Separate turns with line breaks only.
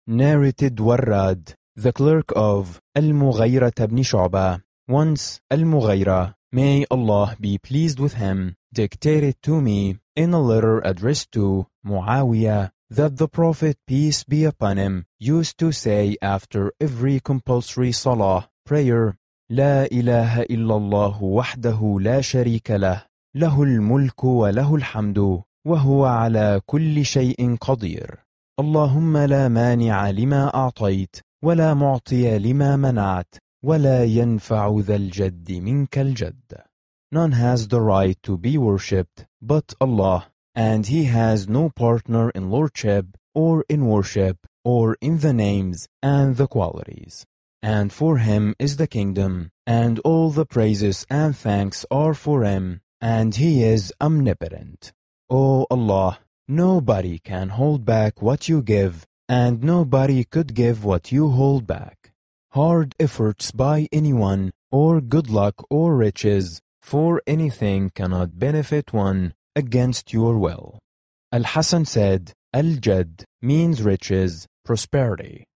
Narrated Warrad, the clerk of Al-Mughayra ibn Shu'bah. Once Al-Mughayra, may Allah be pleased with him, dictated to me in a letter addressed to Muawiyah that the Prophet, peace be upon him, used to say after every compulsory salah prayer, لا إله إلا الله وحده لا شريك له له الملك وله الحمد وهو على كل شيء قدير اللهم لا مانع لما أعطيت ولا معطي لما منعت ولا ينفع ذا الجد منك الجد. None has the right to be worshipped but Allah, and He has no partner in lordship or in worship or in the names and the qualities. And for Him is the kingdom, and all the praises and thanks are for Him, and He is omnipotent. O Allah, nobody can hold back what you give, and nobody could give what you hold back. Hard efforts by anyone, or good luck or riches, for anything cannot benefit one against your will. Al-Hasan said, Al-Jad means riches, prosperity.